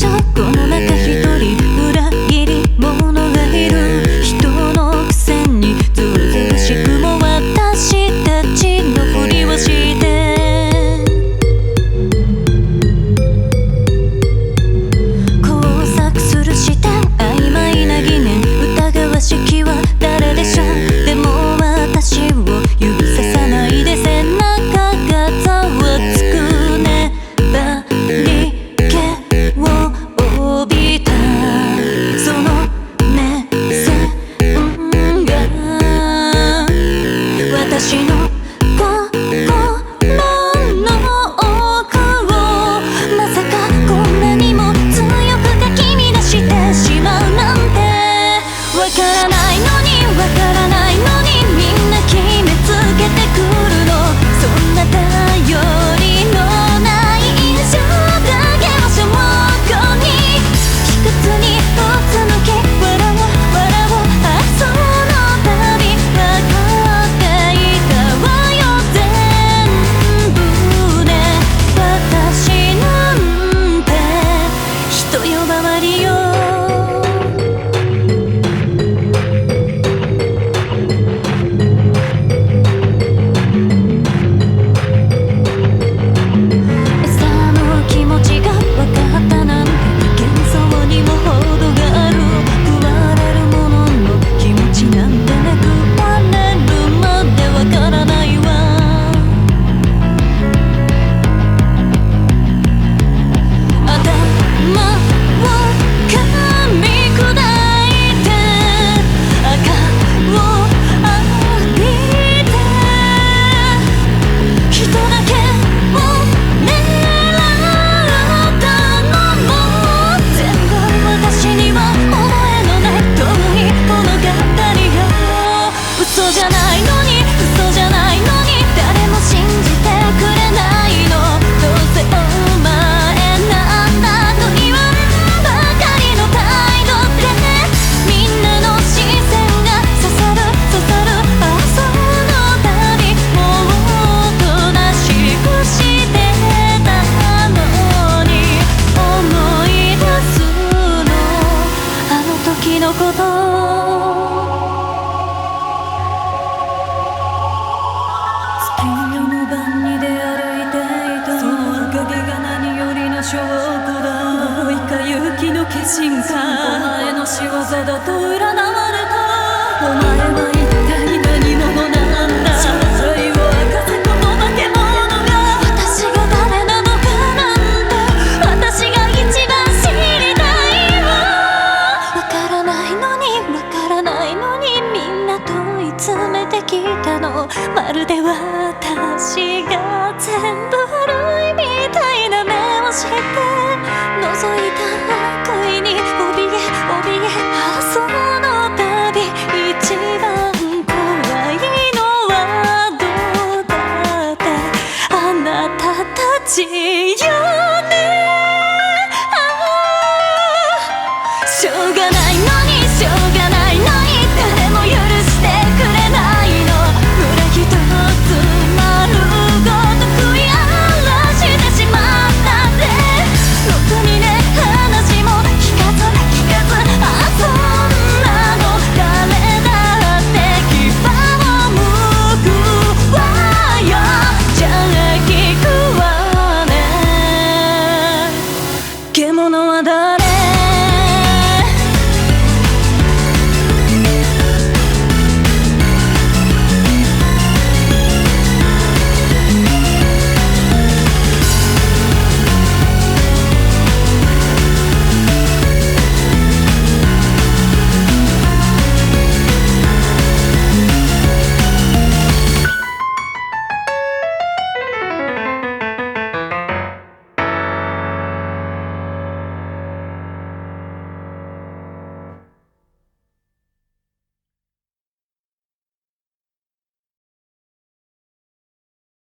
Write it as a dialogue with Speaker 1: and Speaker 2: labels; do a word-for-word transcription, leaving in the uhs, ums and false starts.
Speaker 1: しょ。この中一人裏切り者がいる。人のくせにずうずうしくも私たちのふりをして工作する視点、曖昧な疑念、疑わしきは誰でしょう。でも私を指ささないで、背中がざわつくね。バリケを帯びたその目線が私の心の奥をまさかこんなにも強くかき乱してしまうなんて。わからないのにわからないのにみんな決めつけてくるの。そんな頼りのない印象だけを証拠に卑屈にうつむき笑おう笑おう、あその度わかっていたわよ全部ね。私なんて人よ周りよ。嘘じゃないのに嘘じゃないのに誰も信じてくれないの。どうせお前なんだと言わんばかりの態度でみんなの視線が刺さる刺さる、あその度もうおとなしくしてたのに思い出すのあの時のこと。証拠だ。思いか勇気の化身か、お前の仕業だと占われた。お前は一体何者なんだ。正体を明かせこの化け物が。私が誰なのかなんて私が一番知りたいわ。わからないのにわからないのにみんな問い詰めてきたの。まるで私が全部悪いみたいな目をして覗いた